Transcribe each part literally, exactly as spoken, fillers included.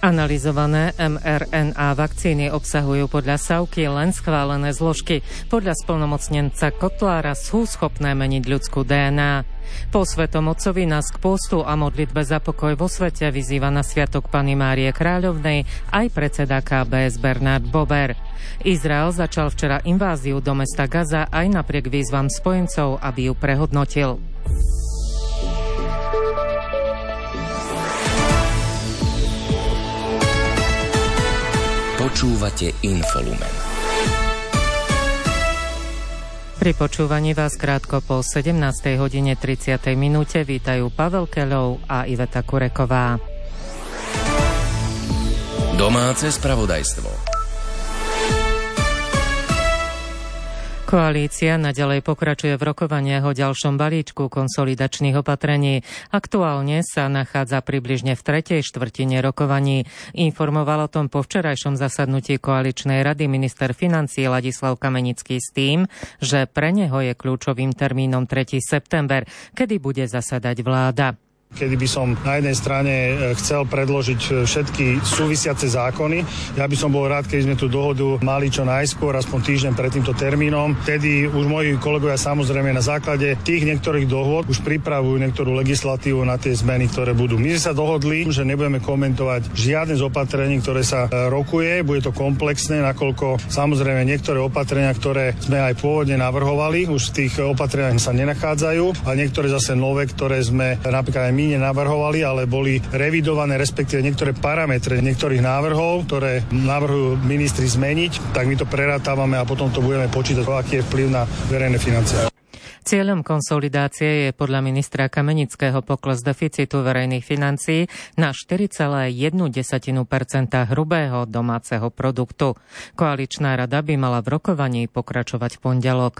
Analyzované em er en á vakcíny obsahujú podľa Savky len schválené zložky. Podľa splnomocnenca Kotlára sú schopné meniť ľudskú dé en á. Po Svetom Otcovi nás k pôstu a modlitbe za pokoj vo svete vyzýva na sviatok Panny Márie Kráľovnej aj predseda ká bé es Bernard Bober. Izrael začal včera inváziu do mesta Gaza aj napriek výzvam spojencov, aby ju prehodnotil. Počúvate Infolumen. Pri počúvaní vás krátko po sedemnástej hodine tridsiatej minúte vítajú Pavel Keľov a Iveta Kureková. Domáce spravodajstvo. Koalícia naďalej pokračuje v rokovaniach o ďalšom balíčku konsolidačných opatrení. Aktuálne sa nachádza približne v tretej štvrtine rokovaní. Informoval o tom po včerajšom zasadnutí koaličnej rady minister financií Ladislav Kamenický s tým, že pre neho je kľúčovým termínom tretieho september, kedy bude zasadať vláda. Kedy by som na jednej strane chcel predložiť všetky súvisiace zákony, ja by som bol rád, keď sme tú dohodu mali čo najskôr, aspoň týždeň pred týmto termínom. Vtedy už moji kolegovia samozrejme na základe tých niektorých dohôd už pripravujú niektorú legislatívu na tie zmeny, ktoré budú. My sme sa dohodli, že nebudeme komentovať žiadne z opatrení, ktoré sa rokuje, bude to komplexné, nakoľko samozrejme niektoré opatrenia, ktoré sme aj pôvodne navrhovali, už v tých opatreniach sa nenachádzajú, a niektoré zase nové, ktoré sme napríklad aj my nenavrhovali, ale boli revidované, respektíve niektoré parametre niektorých návrhov, ktoré navrhujú ministri zmeniť, tak my to prerátávame a potom to budeme počítať, aký je vplyv na verejné financie. Cieľom konsolidácie je podľa ministra Kamenického pokles deficitu verejných financií na štyri celé jedna percenta hrubého domáceho produktu. Koaličná rada by mala v rokovaní pokračovať v pondelok.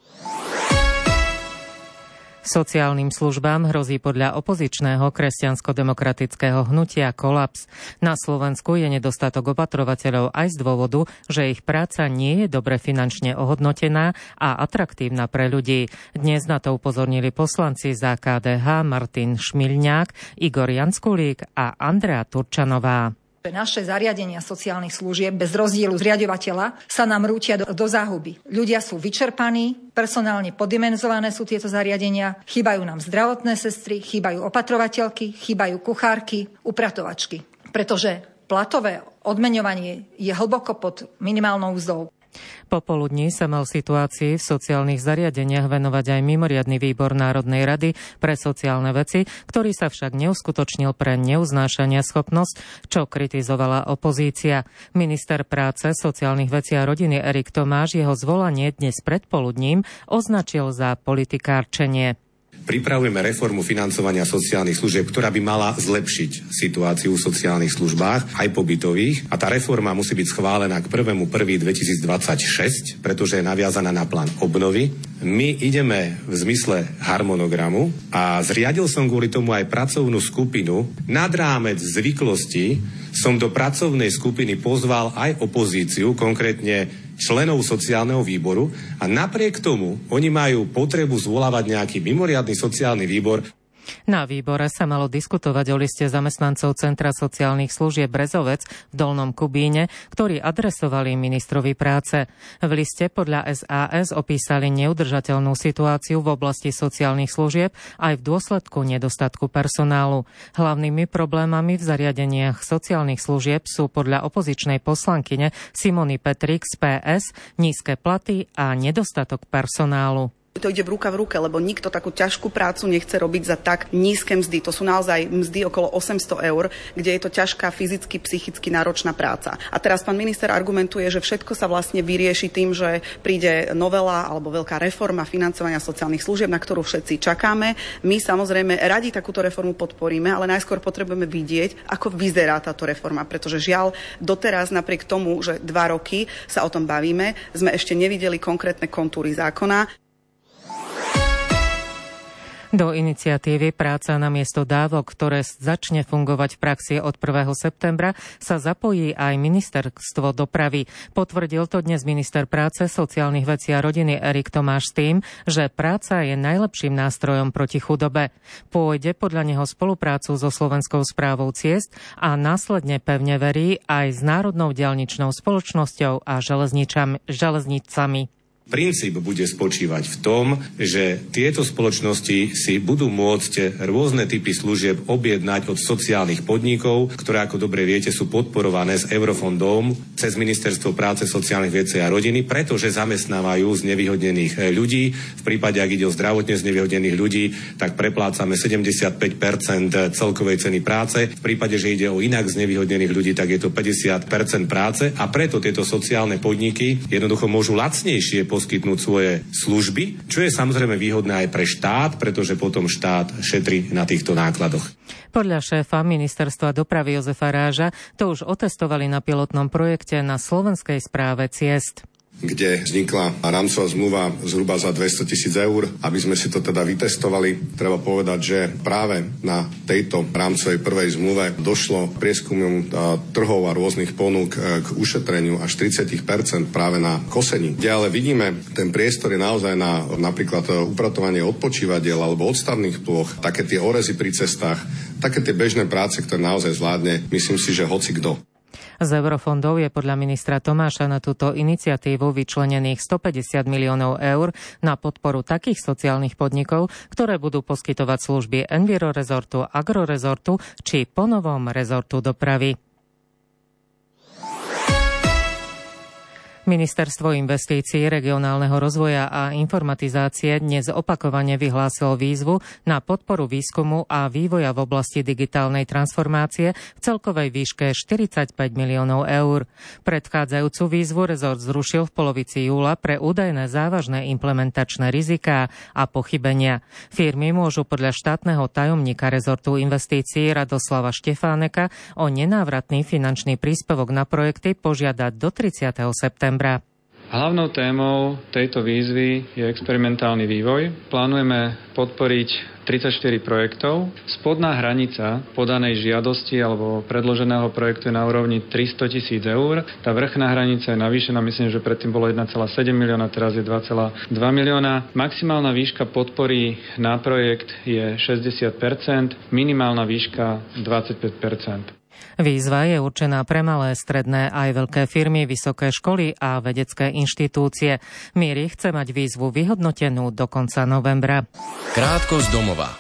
Sociálnym službám hrozí podľa opozičného kresťansko-demokratického hnutia kolaps. Na Slovensku je nedostatok opatrovateľov aj z dôvodu, že ich práca nie je dobre finančne ohodnotená a atraktívna pre ľudí. Dnes na to upozornili poslanci za ká dé há Martin Šmilňák, Igor Janskulík a Andrea Turčanová. Naše zariadenia sociálnych služieb bez rozdielu zriaďovateľa sa nám rútia do, do záhuby. Ľudia sú vyčerpaní, personálne poddimenzované sú tieto zariadenia, chýbajú nám zdravotné sestry, chýbajú opatrovateľky, chýbajú kuchárky, upratovačky. Pretože platové odmeňovanie je hlboko pod minimálnou mzdou. Popoludní sa mal situácii v sociálnych zariadeniach venovať aj mimoriadny výbor Národnej rady pre sociálne veci, ktorý sa však neuskutočnil pre neuznášania schopnosť, čo kritizovala opozícia. Minister práce, sociálnych vecí a rodiny Erik Tomáš jeho zvolanie dnes predpoludním označil za politikárčenie. Pripravujeme reformu financovania sociálnych služieb, ktorá by mala zlepšiť situáciu v sociálnych službách, aj pobytových. A tá reforma musí byť schválená k prvého prvého dvetisícdvadsaťšesť, pretože je naviazaná na plán obnovy. My ideme v zmysle harmonogramu a zriadil som kvôli tomu aj pracovnú skupinu. Nad rámec zvyklosti som do pracovnej skupiny pozval aj opozíciu, konkrétne členov sociálneho výboru, a napriek tomu oni majú potrebu zvolávať nejaký mimoriadny sociálny výbor. Na výbore sa malo diskutovať o liste zamestnancov Centra sociálnych služieb Brezovec v Dolnom Kubíne, ktorí adresovali ministrovi práce. V liste podľa es a es opísali neudržateľnú situáciu v oblasti sociálnych služieb aj v dôsledku nedostatku personálu. Hlavnými problémami v zariadeniach sociálnych služieb sú podľa opozičnej poslankyne Simony Petrík z pé es nízke platy a nedostatok personálu. To ide v ruka v ruke, lebo nikto takú ťažkú prácu nechce robiť za tak nízke mzdy. To sú naozaj mzdy okolo osemsto eur, kde je to ťažká fyzicky, psychicky náročná práca. A teraz pán minister argumentuje, že všetko sa vlastne vyrieši tým, že príde novela alebo veľká reforma financovania sociálnych služieb, na ktorú všetci čakáme. My samozrejme radi takúto reformu podporíme, ale najskôr potrebujeme vidieť, ako vyzerá táto reforma, pretože žiaľ doteraz napriek tomu, že dva roky sa o tom bavíme, sme ešte nevideli konkrétne kontúry zákona. Do iniciatívy Práca namiesto dávok, ktoré začne fungovať v praxi od prvého septembra, sa zapojí aj Ministerstvo dopravy. Potvrdil to dnes minister práce, sociálnych vecí a rodiny Erik Tomáš s tým, že práca je najlepším nástrojom proti chudobe. Pôjde podľa neho spoluprácu so Slovenskou správou ciest a následne pevne verí aj s Národnou diaľničnou spoločnosťou a železnicami. Princíp bude spočívať v tom, že tieto spoločnosti si budú môcť rôzne typy služieb objednať od sociálnych podnikov, ktoré, ako dobre viete, sú podporované z Eurofondom cez Ministerstvo práce, sociálnych vecí a rodiny, pretože zamestnávajú znevýhodnených ľudí. V prípade, ak ide o zdravotne znevýhodnených ľudí, tak preplácame sedemdesiatpäť percent celkovej ceny práce. V prípade, že ide o inak znevýhodnených ľudí, tak je to päťdesiat percent práce a preto tieto sociálne podniky jednoducho môžu lacnejšie poskytnúť svoje služby, čo je samozrejme výhodné aj pre štát, pretože potom štát šetrí na týchto nákladoch. Podľa šéfa Ministerstva dopravy Jozefa Ráža to už otestovali na pilotnom projekte na Slovenskej správe ciest, kde vznikla rámcová zmluva zhruba za dvesto tisíc eur. Aby sme si to teda vytestovali, treba povedať, že práve na tejto rámcovej prvej zmluve došlo prieskumom trhov a rôznych ponúk k ušetreniu až tridsať percent práve na kosení. Kde ale vidíme, ten priestor je naozaj na napríklad upratovanie odpočívadiel alebo odstavných plôch, také tie orezy pri cestách, také tie bežné práce, ktoré naozaj zvládne, myslím si, že hoci kto. Z eurofondov je podľa ministra Tomáša na túto iniciatívu vyčlenených stopäťdesiat miliónov eur na podporu takých sociálnych podnikov, ktoré budú poskytovať služby Envirorezortu, Agrorezortu či ponovom rezortu dopravy. Ministerstvo investícií, regionálneho rozvoja a informatizácie dnes opakovane vyhlásilo výzvu na podporu výskumu a vývoja v oblasti digitálnej transformácie v celkovej výške štyridsaťpäť miliónov eur. Predchádzajúcu výzvu rezort zrušil v polovici júla pre údajné závažné implementačné riziká a pochybenia. Firmy môžu podľa štátneho tajomníka rezortu investícií Radoslava Štefáneka o nenávratný finančný príspevok na projekty požiadať do tridsiateho septembra. Hlavnou témou tejto výzvy je experimentálny vývoj. Plánujeme podporiť tridsaťštyri projektov. Spodná hranica podanej žiadosti alebo predloženého projektu je na úrovni tristo tisíc eur. Tá vrchná hranica je navýšená, myslím, že predtým bolo jeden celá sedem milióna, teraz je dva celá dva milióna. Maximálna výška podpory na projekt je šesťdesiat percent, minimálna výška dvadsaťpäť percent. Výzva je určená pre malé, stredné aj veľké firmy, vysoké školy a vedecké inštitúcie. Míri chce mať výzvu vyhodnotenú do konca novembra. Krátko z domova.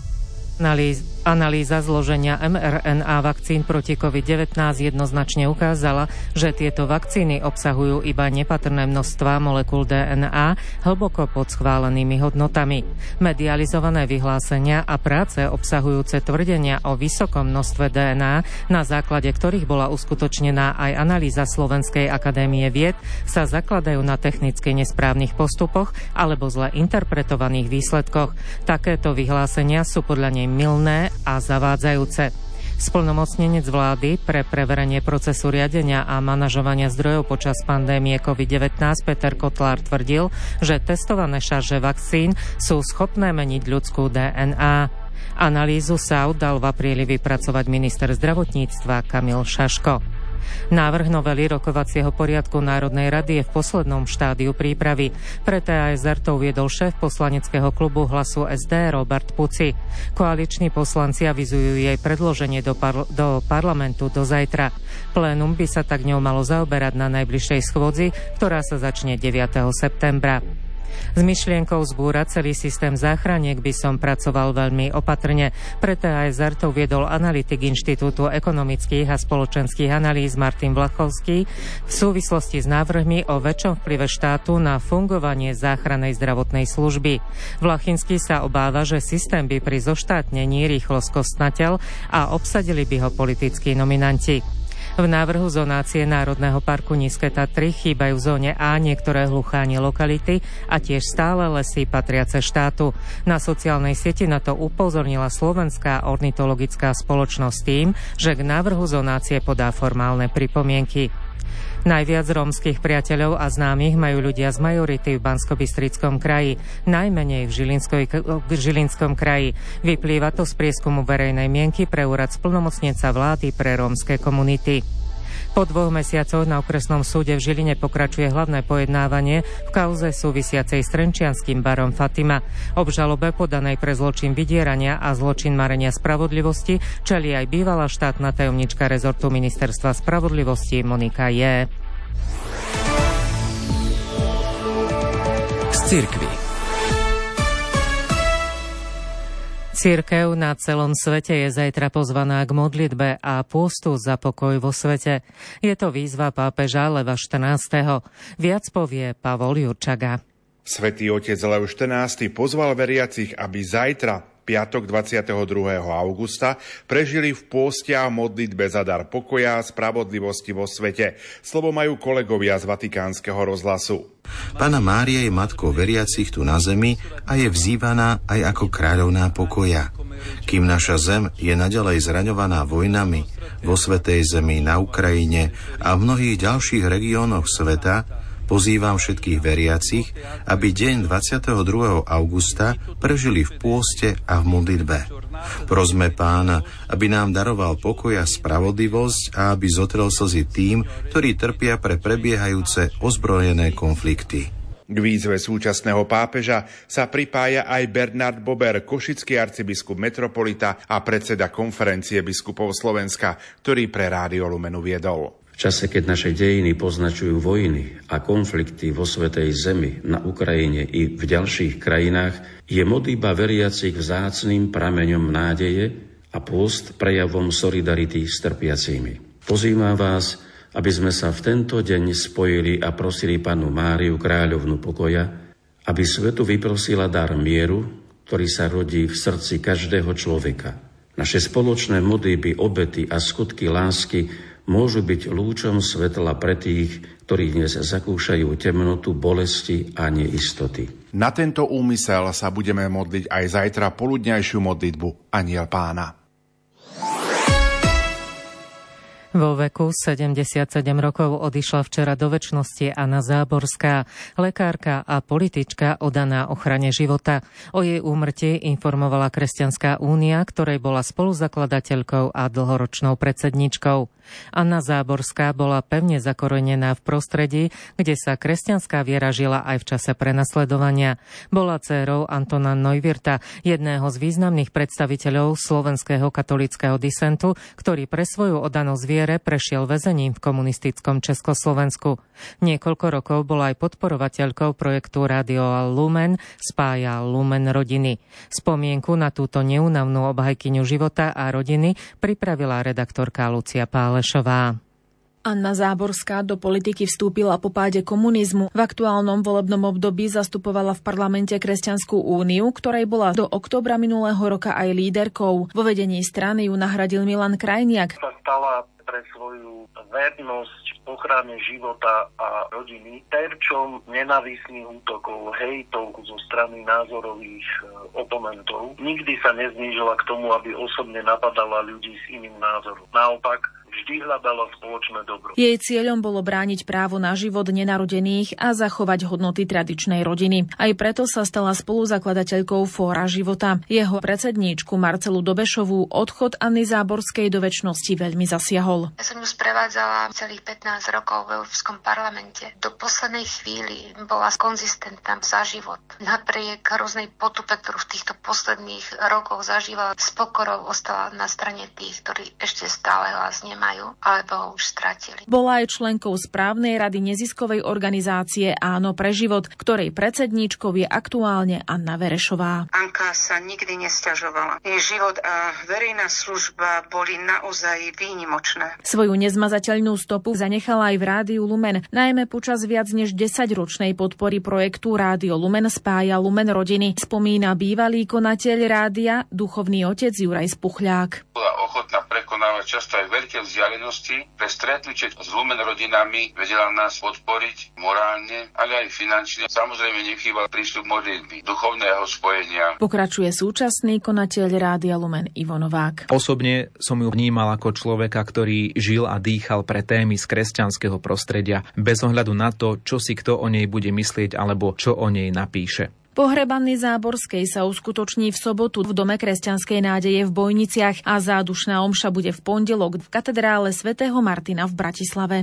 Analýz, analýza zloženia em er en á vakcín proti covid devätnásť jednoznačne ukázala, že tieto vakcíny obsahujú iba nepatrné množstvá molekúl dé en á hlboko pod schválenými hodnotami. Medializované vyhlásenia a práce obsahujúce tvrdenia o vysokom množstve dé en á, na základe ktorých bola uskutočnená aj analýza Slovenskej akadémie vied, sa zakladajú na technicky nesprávnych postupoch alebo zle interpretovaných výsledkoch. Takéto vyhlásenia sú podľa nej mylné a zavádzajúce. Splnomocnenec vlády pre preverenie procesu riadenia a manažovania zdrojov počas pandémie covid devätnásť Peter Kotlár tvrdil, že testované šarže vakcín sú schopné meniť ľudskú dé en á. Analýzu es á ú dal v apríli vypracovať minister zdravotníctva Kamil Šaško. Návrh novely rokovacieho poriadku Národnej rady je v poslednom štádiu prípravy. Pre té á es er to uviedol šéf poslaneckého klubu Hlasu es dé Robert Puci. Koaliční poslanci avizujú jej predloženie do, par- do parlamentu do zajtra. Plénum by sa tak ňou malo zaoberať na najbližšej schôdzi, ktorá sa začne deviateho septembra. S myšlienkou zbúrať celý systém záchraniek by som pracoval veľmi opatrne. Pre té á es er to viedol analytik Inštitútu ekonomických a spoločenských analýz Martin Vlachovský v súvislosti s návrhmi o väčšom vplyve štátu na fungovanie záchrannej zdravotnej služby. Vlachinský sa obáva, že systém by pri zoštátnení rýchlo skostnatel a obsadili by ho politickí nominanti. V návrhu zonácie Národného parku Nízke Tatry chýbajú v zóne A niektoré hluchánie lokality a tiež stále lesy patriace štátu. Na sociálnej sieti na to upozornila Slovenská ornitologická spoločnosť tým, že k návrhu zonácie podá formálne pripomienky. Najviac rómskych priateľov a známych majú ľudia z majority v Banskobystrickom kraji, najmenej v, v Žilinskom kraji. Vyplýva to z prieskumu verejnej mienky pre úrad splnomocnenca vlády pre rómske komunity. Po dvoch mesiacoch na okresnom súde v Žiline pokračuje hlavné pojednávanie v kauze súvisiacej s trenčianskym barom Fatima. Obžalobe podanej pre zločin vydierania a zločin marenia spravodlivosti čelí aj bývalá štátna tajomnička rezortu Ministerstva spravodlivosti Monika J. Z cirkvi. Cirkev na celom svete je zajtra pozvaná k modlitbe a pôstu za pokoj vo svete. Je to výzva pápeža Leva štrnásteho. Viac povie Pavol Jurčaga. Svätý otec Lev štrnásty pozval veriacich, aby zajtra, piatok dvadsiateho druhého augusta, prežili v pôste a modlitbe za dar pokoja a spravodlivosti vo svete. Slovo majú kolegovia z Vatikánskeho rozhlasu. Panna Mária je matkou veriacich tu na zemi a je vzývaná aj ako kráľovná pokoja. Kým naša zem je naďalej zraňovaná vojnami vo Svätej zemi, na Ukrajine a v mnohých ďalších regiónoch sveta, pozývam všetkých veriacich, aby deň dvadsiateho druhého augusta prežili v pôste a v modlitbe. Prosme Pána, aby nám daroval pokoj a spravodlivosť a aby zotrel slzy tým, ktorí trpia pre prebiehajúce ozbrojené konflikty. K výzve súčasného pápeža sa pripája aj Bernard Bober, košický arcibiskup metropolita a predseda konferencie biskupov Slovenska, ktorý pre Rádio Lumen uviedol. V čase, keď naše dejiny poznačujú vojny a konflikty vo Svätej zemi, na Ukrajine i v ďalších krajinách, je modlitba veriacich vzácnym prameňom nádeje a pôst prejavom solidarity s trpiacimi. Pozývam vás, aby sme sa v tento deň spojili a prosili Pannu Máriu, kráľovnu pokoja, aby svetu vyprosila dar mieru, ktorý sa rodí v srdci každého človeka. Naše spoločné modlitby, obety a skutky lásky môžu byť lúčom svetla pre tých, ktorí dnes zakúšajú temnotu, bolesti a neistoty. Na tento úmysel sa budeme modliť aj zajtra poludňajšiu modlitbu Anjel Pána. Vo veku sedemdesiatsedem rokov odišla včera do večnosti Anna Záborská, lekárka a politička oddaná ochrane života. O jej úmrtí informovala Kresťanská únia, ktorej bola spoluzakladateľkou a dlhoročnou predsedničkou. Anna Záborská bola pevne zakorenená v prostredí, kde sa kresťanská viera žila aj v čase prenasledovania. Bola dcérou Antona Neuwirtha, jedného z významných predstaviteľov slovenského katolíckeho disentu, ktorý pre svoju oddanosť viere prešiel väzením v komunistickom Československu. Niekoľko rokov bola aj podporovateľkou projektu Rádio Lumen, spája Lumen rodiny. Spomienku na túto neúnavnú obhajkyňu života a rodiny pripravila redaktorka Lucia Pálešová. Anna Záborská do politiky vstúpila po páde komunizmu. V aktuálnom volebnom období zastupovala v parlamente Kresťanskú úniu, ktorej bola do októbra minulého roka aj líderkou. Vo vedení strany ju nahradil Milan Krajniak. Sa stala pre svoju vernosť ochrane života a rodiny terčom nenávistných útokov, hejtov zo strany názorových oponentov. Nikdy sa neznížila k tomu, aby osobne napadala ľudí s iným názorom. Naopak, vždy hľadala spoločné dobro. Jej cieľom bolo brániť právo na život nenarodených a zachovať hodnoty tradičnej rodiny. Aj preto sa stala spoluzakladateľkou Fóra života. Jeho predsedníčku Marcelu Dobešovú odchod Anny Záborskej do večnosti veľmi zasiahol. Ja som ju sprevádzala celých pätnásť rokov v Európskom parlamente. Do poslednej chvíli bola konzistentná za život. Napriek hroznej potupe, ktorú v týchto posledných rokoch zažívala, s pokorou ostala na strane tých, ktorí ešte stále hlas nemajú alebo ho už stratili. Bola aj členkou správnej rady neziskovej organizácie Áno pre život, ktorej predsedníčkou je aktuálne Anna Verešová. Anka sa nikdy nesťažovala. Jej život a verejná služba boli naozaj výnimočné. Svoju nezmazateľnú stopu zanechala aj v Rádiu Lumen, najmä počas viac než desaťročnej podpory projektu Rádio Lumen spája Lumen rodiny, spomína bývalý konateľ rádia, duchovný otec Juraj Spuchľák. Bola ochotná prekonať prekonávať často aj veľké vzdialenosti. Pre stretnutie s Lumen rodinami vedela nás podporiť morálne, ale aj finančne. Samozrejme nechýbal prístup modlitby, duchovného spojenia. Pokračuje súčasný konateľ Rádia Lumen Ivo Novák. Osobne som ju vnímal ako človeka, ktorý žil a dýchal pre témy z kresťanského prostredia, bez ohľadu na to, čo si kto o nej bude myslieť alebo čo o nej napíše. Pohreb Anny Záborskej sa uskutoční v sobotu v Dome kresťanskej nádeje v Bojniciach a zádušná omša bude v pondelok v katedrále svätého Martina v Bratislave.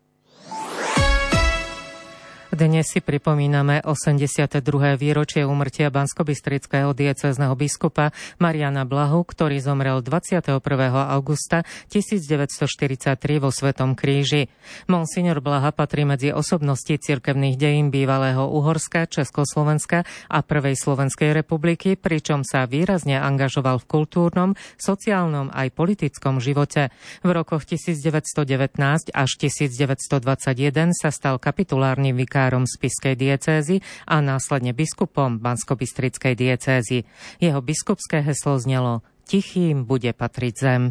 Dnes si pripomíname osemdesiate druhé výročie úmrtia banskobystrického diecézneho biskupa Mariana Blahu, ktorý zomrel dvadsiateho prvého augusta tisícdeväťstoštyridsaťtri vo Svetom kríži. Monsignor Blaha patrí medzi osobnosti cirkevných dejín bývalého Uhorska, Československa a Prvej Slovenskej republiky, pričom sa výrazne angažoval v kultúrnom, sociálnom aj politickom živote. V rokoch tisícdeväťstodevätnásť až tisícdeväťstodvadsaťjeden sa stal kapitulárnym vikárom spišskej diecézy a následne biskupom banskobystrickej diecézy. Jeho biskupské heslo znelo: Tichým bude patriť zem.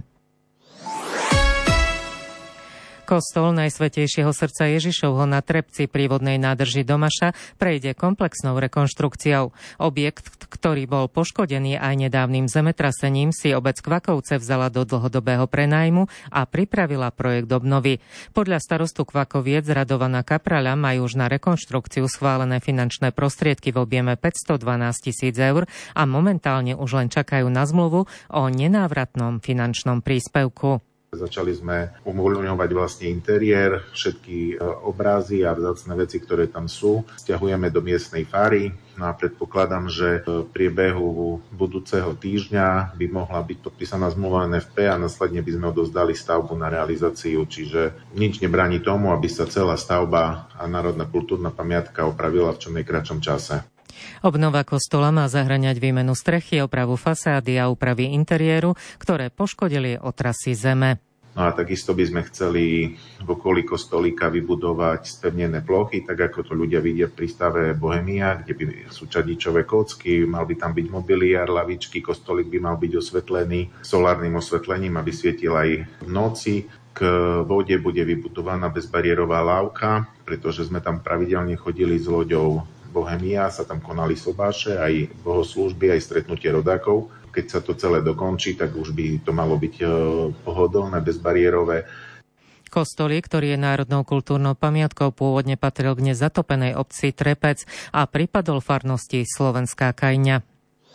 Kostol Najsvätejšieho srdca Ježišovho na Trepci pri vodnej nádrži Domaša prejde komplexnou rekonštrukciou. Objekt, ktorý bol poškodený aj nedávnym zemetrasením, si obec Kvakovce vzala do dlhodobého prenájmu a pripravila projekt obnovy. Podľa starostu Kvakoviec Radovana Kapraľa majú už na rekonštrukciu schválené finančné prostriedky v objeme päťstodvanásť tisíc eur a momentálne už len čakajú na zmluvu o nenávratnom finančnom príspevku. Začali sme uvoľňovať vlastne interiér, všetky obrazy a vzácne veci, ktoré tam sú. Sťahujeme do miestnej fary. No a predpokladám, že v priebehu budúceho týždňa by mohla byť podpísaná zmluva en ef pé a následne by sme odozdali stavbu na realizáciu. Čiže nič nebráni tomu, aby sa celá stavba a národná kultúrna pamiatka opravila v čo najkratšom čase. Obnova kostola má zahŕňať výmenu strechy, opravu fasády a úpravy interiéru, ktoré poškodili otrasy zeme. No a takisto by sme chceli v okolí kostolíka vybudovať spevnené plochy, tak ako to ľudia vidia v prístave Bohemia, kde by sú čadičové kocky, mal by tam byť mobiliár, lavičky, kostolík by mal byť osvetlený solárnym osvetlením, aby svietil aj v noci. K vode bude vybudovaná bezbariérová lávka, pretože sme tam pravidelne chodili s loďou Bohemia, sa tam konali sobáše, aj bohoslúžby, aj stretnutie rodákov. Keď sa to celé dokončí, tak už by to malo byť pohodlné, bezbariérové. Kostolík, ktorý je národnou kultúrnou pamiatkou, pôvodne patril k nezatopenej obci Trepec a pripadol farnosti Slovenská Kajňa.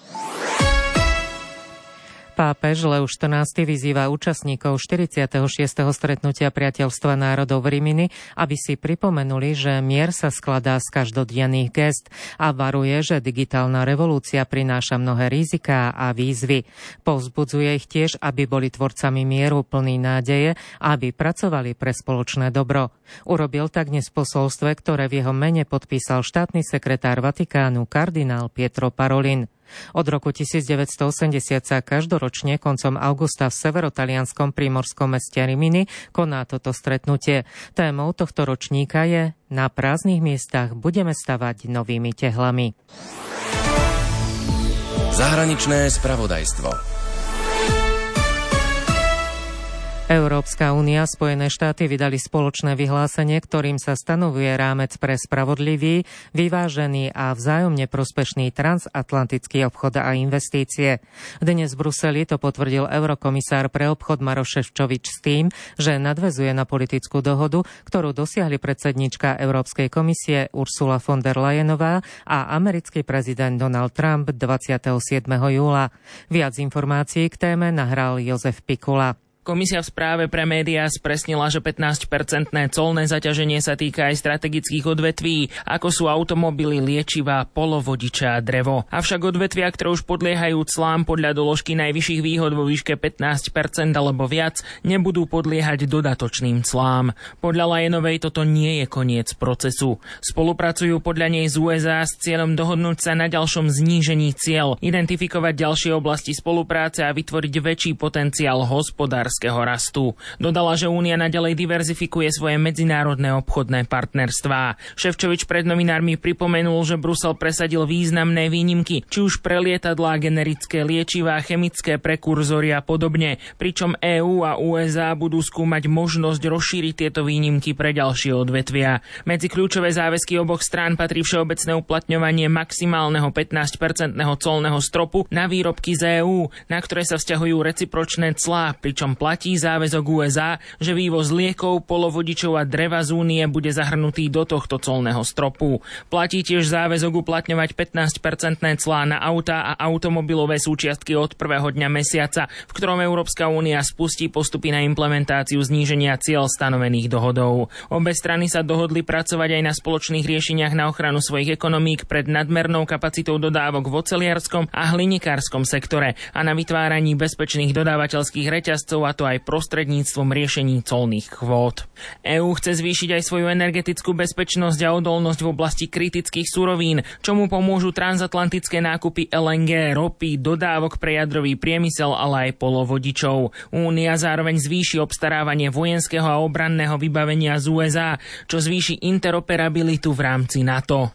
Pápež Leus štrnásty vyzýva účastníkov štyridsiateho šiesteho stretnutia Priateľstva národov v Rimini, aby si pripomenuli, že mier sa skladá z každodenných gest a varuje, že digitálna revolúcia prináša mnohé riziká a výzvy. Povzbudzuje ich tiež, aby boli tvorcami mieru plný nádeje a aby pracovali pre spoločné dobro. Urobil tak dnes v posolstve, ktoré v jeho mene podpísal štátny sekretár Vatikánu kardinál Pietro Parolin. Od roku devätnásťstoosemdesiat sa každoročne koncom augusta v severotalianskom primorskom meste Rimini koná toto stretnutie. Témou tohto ročníka je Na prázdnych miestach budeme stavať novými tehlami. Zahraničné spravodajstvo. Európska únia a Spojené štáty vydali spoločné vyhlásenie, ktorým sa stanovuje rámec pre spravodlivý, vyvážený a vzájomne prospešný transatlantický obchod a investície. Dnes v Bruseli to potvrdil eurokomisár pre obchod Maroš Šefčovič s tým, že nadväzuje na politickú dohodu, ktorú dosiahli predsednička Európskej komisie Ursula von der Leyenová a americký prezident Donald Trump dvadsiateho siedmeho júla. Viac informácií k téme nahral Jozef Pikula. Komisia v správe pre médiá spresnila, že pätnásťpercentné colné zaťaženie sa týka aj strategických odvetví, ako sú automobily, liečivá, polovodiče a drevo. Avšak odvetvia, ktoré už podliehajú clám podľa doložky najvyšších výhod vo výške pätnásť percent alebo viac, nebudú podliehať dodatočným clám. Podľa Leyenovej toto nie je koniec procesu. Spolupracujú podľa nej z ú es á s cieľom dohodnúť sa na ďalšom znížení ciel, identifikovať ďalšie oblasti spolupráce a vytvoriť väčší potenciál hospodárskej hospodárskeho rastu. Dodala, že Únia naďalej diverzifikuje svoje medzinárodné obchodné partnerstvá. Šefčovič pred novinármi pripomenul, že Brusel presadil významné výnimky, či už pre lietadlá, generické liečivá, chemické prekurzory a podobne, pričom EÚ a ú es á budú skúmať možnosť rozšíriť tieto výnimky pre ďalšie odvetvia. Medzi kľúčové záväzky oboch strán patrí všeobecné uplatňovanie maximálneho pätnásťpercentného colného stropu na výrobky z EÚ, na ktoré sa vzťahujú recipročné clá, pričom platí záväzok ú es á, že vývoz liekov, polovodičov a dreva z Únie bude zahrnutý do tohto colného stropu. Platí tiež záväzok uplatňovať pätnásťpercentné clá na autá a automobilové súčiastky od prvého dňa mesiaca, v ktorom Európska únia spustí postupy na implementáciu zníženia cieľ stanovených dohodou. Obe strany sa dohodli pracovať aj na spoločných riešeniach na ochranu svojich ekonomík pred nadmernou kapacitou dodávok v oceliarskom a hlinikárskom sektore a na vytváraní bezpečných dodávateľských reťazcov, a to aj prostredníctvom riešení colných kvót. EÚ chce zvýšiť aj svoju energetickú bezpečnosť a odolnosť v oblasti kritických surovín, čomu pomôžu transatlantické nákupy el en gé, ropy, dodávok pre jadrový priemysel, ale aj polovodičov. Únia zároveň zvýši obstarávanie vojenského a obranného vybavenia z ú es á, čo zvýši interoperabilitu v rámci NATO.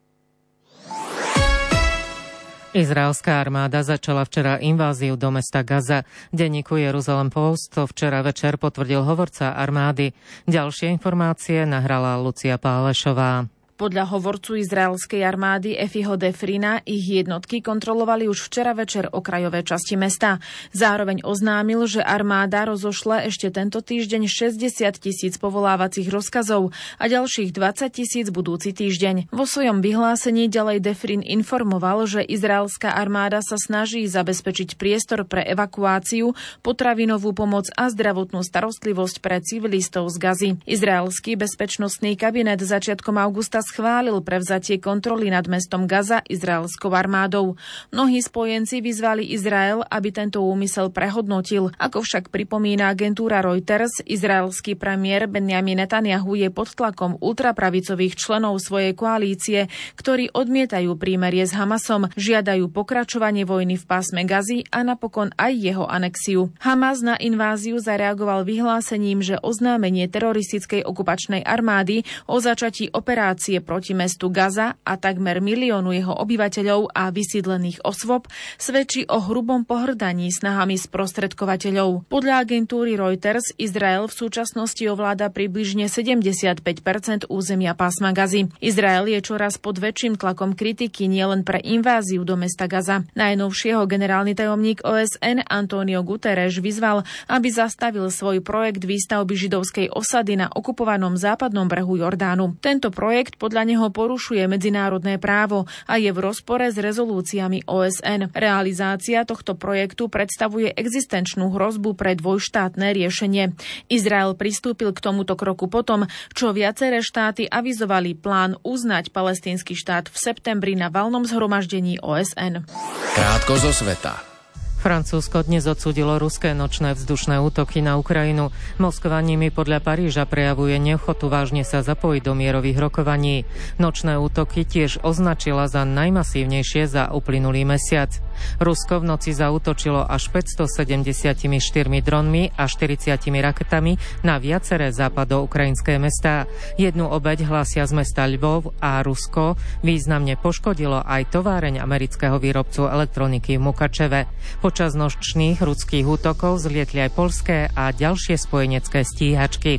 Izraelská armáda začala včera inváziu do mesta Gaza. Denníku Jeruzalem Post to včera večer potvrdil hovorca armády. Ďalšie informácie nahrala Lucia Pálešová. Podľa hovorcu izraelskej armády Efiho Defrina ich jednotky kontrolovali už včera večer okrajové časti mesta. Zároveň oznámil, že armáda rozošle ešte tento týždeň šesťdesiat tisíc povolávacích rozkazov a ďalších dvadsať tisíc budúci týždeň. Vo svojom vyhlásení ďalej Defrin informoval, že izraelská armáda sa snaží zabezpečiť priestor pre evakuáciu, potravinovú pomoc a zdravotnú starostlivosť pre civilistov z Gazy. Izraelský bezpečnostný kabinet začiatkom augusta schválil prevzatie kontroly nad mestom Gaza izraelskou armádou. Mnohí spojenci vyzvali Izrael, aby tento úmysel prehodnotil. Ako však pripomína agentúra Reuters, izraelský premiér Benjamin Netanyahu je pod tlakom ultrapravicových členov svojej koalície, ktorí odmietajú prímerie s Hamasom, žiadajú pokračovanie vojny v pásme Gazy a napokon aj jeho anexiu. Hamas na inváziu zareagoval vyhlásením, že oznámenie teroristickej okupačnej armády o začatí operácie proti mestu Gaza a takmer miliónu jeho obyvateľov a vysídlených osôb svedčí o hrubom pohrdaní snahami sprostredkovateľov. Podľa agentúry Reuters Izrael v súčasnosti ovláda približne sedemdesiatpäť percent územia pásma Gazy. Izrael je čoraz pod väčším tlakom kritiky nielen pre inváziu do mesta Gaza. Najnovšieho generálny tajomník ó es en Antonio Guterres vyzval, aby zastavil svoj projekt výstavby židovskej osady na okupovanom západnom brehu Jordánu. Tento projekt podľa neho porušuje medzinárodné právo a je v rozpore s rezolúciami ó es en. Realizácia tohto projektu predstavuje existenčnú hrozbu pre dvojštátne riešenie. Izrael pristúpil k tomuto kroku potom, čo viaceré štáty avizovali plán uznať palestínsky štát v septembri na valnom zhromaždení ó es en. Krátko zo sveta. Francúzsko dnes odsúdilo ruské nočné vzdušné útoky na Ukrajinu. Moskva nimi podľa Paríža prejavuje neochotu vážne sa zapojiť do mierových rokovaní. Nočné útoky tiež označila za najmasívnejšie za uplynulý mesiac. Rusko v noci zaútočilo až päťstosedemdesiatštyri dronmi a štyridsiatimi raketami na viaceré západoukrajinské mestá. Jednu obeť hlásia z mesta Lvov a Rusko významne poškodilo aj továreň amerického výrobcu elektroniky v Mukačeve. Počas nočných ruských útokov zlietli aj poľské a ďalšie spojenecké stíhačky.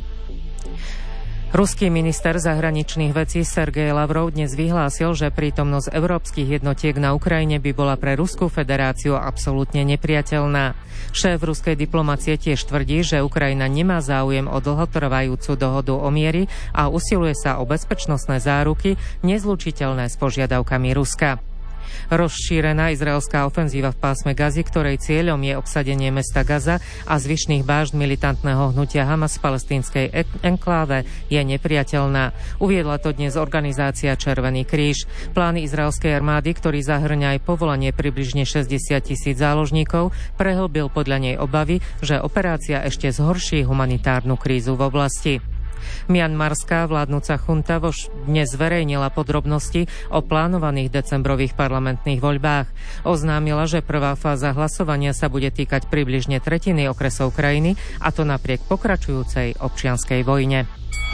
Ruský minister zahraničných vecí Sergej Lavrov dnes vyhlásil, že prítomnosť európskych jednotiek na Ukrajine by bola pre Ruskú federáciu absolútne nepriateľná. Šéf ruskej diplomacie tiež tvrdí, že Ukrajina nemá záujem o dlhotrvajúcu dohodu o mieri a usiluje sa o bezpečnostné záruky nezlučiteľné s požiadavkami Ruska. Rozšírená izraelská ofenzíva v pásme Gazy, ktorej cieľom je obsadenie mesta Gaza a zvyšných bážd militantného hnutia Hamas v palestínskej enkláve, je nepriateľná. Uviedla to dnes organizácia Červený kríž. Plán izraelskej armády, ktorý zahŕňa aj povolanie približne šesťdesiat tisíc záložníkov, prehlbil podľa nej obavy, že operácia ešte zhorší humanitárnu krízu v oblasti. Mianmarská vládnuca chunta vož dnes zverejnila podrobnosti o plánovaných decembrových parlamentných voľbách. Oznámila, že prvá fáza hlasovania sa bude týkať približne tretiny okresov krajiny, a to napriek pokračujúcej občianskej vojne.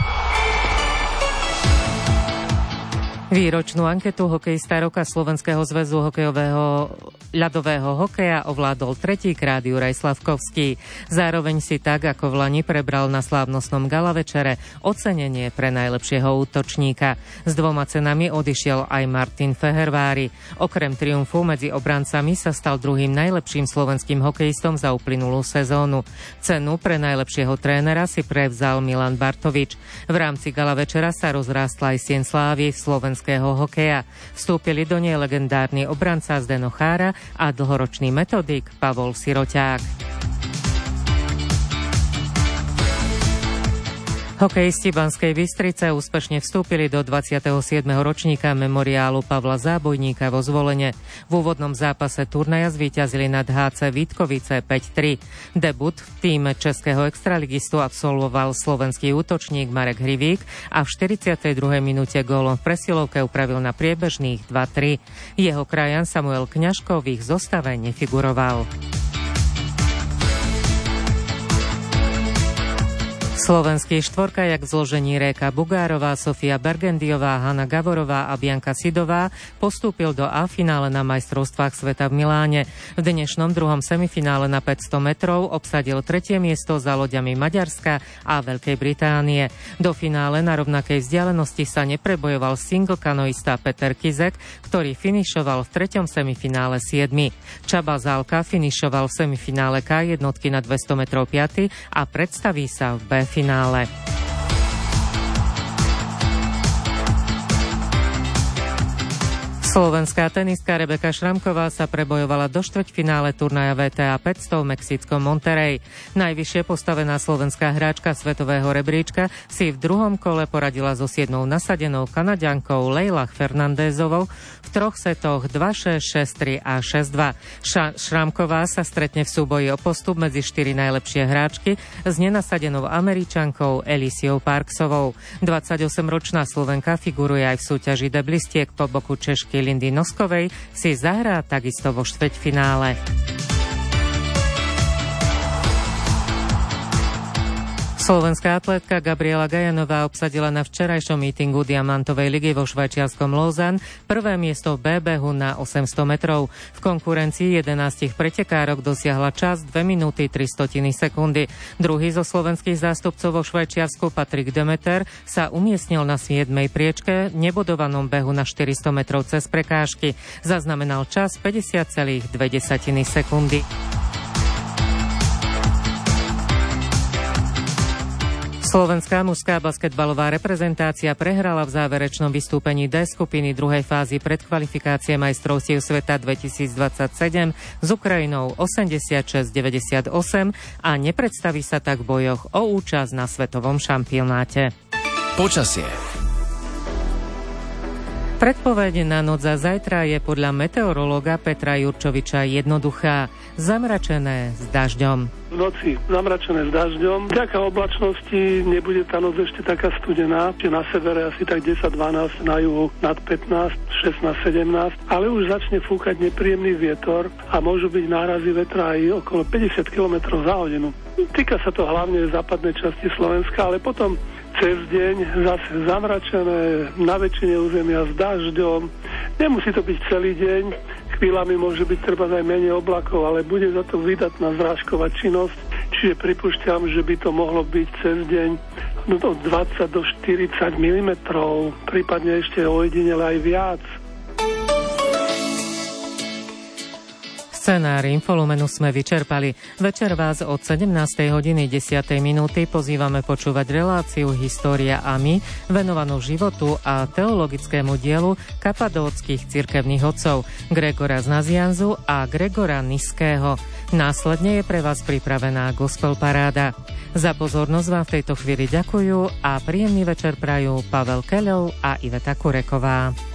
Výročnú anketu hokejista roka Slovenského zväzu hokejového ľadového hokeja ovládol tretíkrát Juraj Slavkovský. Zároveň si tak ako v lani prebral na slávnostnom gala večere ocenenie pre najlepšieho útočníka. S dvoma cenami odišiel aj Martin Fehervári. Okrem triumfu medzi obrancami sa stal druhým najlepším slovenským hokejistom za uplynulú sezónu. Cenu pre najlepšieho trénera si prevzal Milan Bartovič. V rámci gala večera sa rozrástla aj sieň slávy v slovenského hokeja. Vstúpili do nej legendárny obranca Zdeno Chára a dlhoročný metodik Pavol Siroťák. Hokejisti Banskej Bystrice úspešne vstúpili do dvadsiateho siedmeho ročníka memoriálu Pavla Zábojníka vo Zvolene. V úvodnom zápase turnaja zvíťazili nad há cé Vítkovice päť tri. Debut v tíme českého extraligistu absolvoval slovenský útočník Marek Hrivík a v štyridsiatej druhej minúte gólom v presilovke upravil na priebežných dva tri. Jeho krajan Samuel Kňažko v ich zostave nefiguroval. Slovenský štvorkajak v zložení Réka Bugárová, Sofia Bergendiová, Hanna Gavorová a Bianka Sidová postúpil do A-finále na majstrovstvách sveta v Miláne. V dnešnom druhom semifinále na päťsto metrov obsadil tretie miesto za loďami Maďarska a Veľkej Británie. Do finále na rovnakej vzdialenosti sa neprebojoval single kanoista Peter Kizek, ktorý finišoval v treťom semifinále siedmy. Csaba Zálka finišoval v semifinále ká jednotky na dvesto metrov piaty a predstaví sa v B finále. Slovenská tenistka Rebeka Šramková sa prebojovala do štvrťfinále turnaja vé té á päťsto v mexickom Monterrey. Najvyššie postavená slovenská hráčka svetového rebríčka si v druhom kole poradila so siedmou nasadenou Kanaďankou Leilach Fernandézovou v troch setoch dva šesť, šesť tri a šesť dva. Ša- Šramková sa stretne v súboji o postup medzi štyri najlepšie hráčky s nenasadenou Američankou Elisiou Parksovou. dvadsaťosemročná Slovenka figuruje aj v súťaži deblistiek po boku Češky Lindy Noskovej, si zahrá takisto vo štvrťfinále. Slovenská atlétka Gabriela Gajanová obsadila na včerajšom mítingu Diamantovej ligy vo švajčiarskom Lausanne prvé miesto v B-behu na osemsto metrov. V konkurencii jedenástich pretekárok dosiahla čas dve minúty tri stotiny sekundy. Druhý zo slovenských zástupcov vo Švajčiarsku Patrik Demeter sa umiestnil na siedmej priečke nebodovanom behu na štyristo metrov cez prekážky. Zaznamenal čas päťdesiat celá dve sekundy. Slovenská mužská basketbalová reprezentácia prehrala v záverečnom vystúpení D skupiny druhej fázy predkvalifikácie majstrovstiev sveta dvetisícdvadsaťsedem s Ukrajinou osemdesiatšesť deväťdesiatosem a nepredstaví sa tak v bojoch o účasť na svetovom šampionáte. Počasie. Predpoveď na noc a zajtra je podľa meteorológa Petra Jurčoviča jednoduchá. Zamračené s dažďom. V noci zamračené s dažďom. Vďaka oblačnosti nebude tá noc ešte taká studená. Na severe asi tak desať dvanásť, na juhu nad pätnásť, šestnásť, sedemnásť. Ale už začne fúkať nepríjemný vietor a môžu byť nárazy vetra aj okolo päťdesiat kilometrov za hodinu. Týka sa to hlavne západnej časti Slovenska, ale potom cez deň zase zamračené na väčšine územia s dažďom. Nemusí to byť celý deň, chvíľami môže byť treba aj menej oblakov, ale bude za to vydatná zrážková činnosť, čiže pripúšťam, že by to mohlo byť cez deň no, od dvadsať do štyridsať milimetrov, prípadne ešte ojedinele aj viac. Scenár Infolumenu sme vyčerpali. Večer vás od sedemnástej hodiny desať minúty pozývame počúvať reláciu História a my, venovanú životu a teologickému dielu kapadóckych cirkevných otcov Gregora z Nazianzu a Gregora Niského. Následne je pre vás pripravená gospel paráda. Za pozornosť vám v tejto chvíli ďakujú a príjemný večer prajú Pavel Keľov a Iveta Kureková.